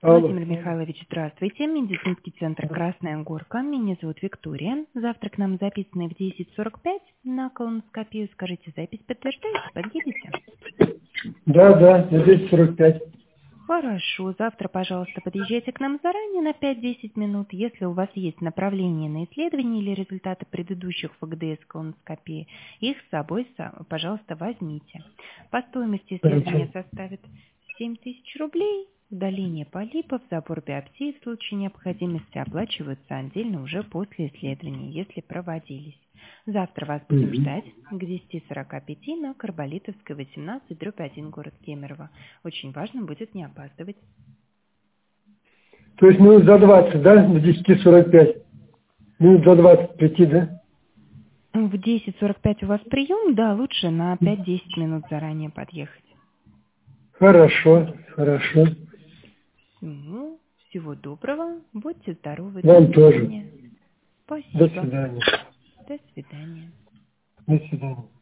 Алло. Владимир Михайлович, здравствуйте. Медицинский центр «Красная Горка». Меня зовут Виктория. Завтра к нам записаны в 10:45 на колоноскопию. Скажите, запись подтверждаете? Подъедете? Да, на 245. Хорошо. Завтра, пожалуйста, подъезжайте к нам заранее на 5-10 минут. Если у вас есть направление на исследование или результаты предыдущих ФГДС колоноскопии, их с собой, пожалуйста, возьмите. По стоимости исследования Хорошо. составит 7000 рублей. Удаление полипов, забор биопсии в случае необходимости оплачиваются отдельно уже после исследования, если проводились. Завтра вас будем ждать к 10:45 на Карболитовской, 18/1, город Кемерово. Очень важно будет не опаздывать. То есть минут за 20, да? До 10:45. Минут за 20 прийти, да? В 10:45 у вас прием? Да, лучше на 5-10 минут заранее подъехать. Хорошо. Ну, всего доброго. Будьте здоровы. До Вам тоже. свидания. До Спасибо. свидания. До свидания. До свидания.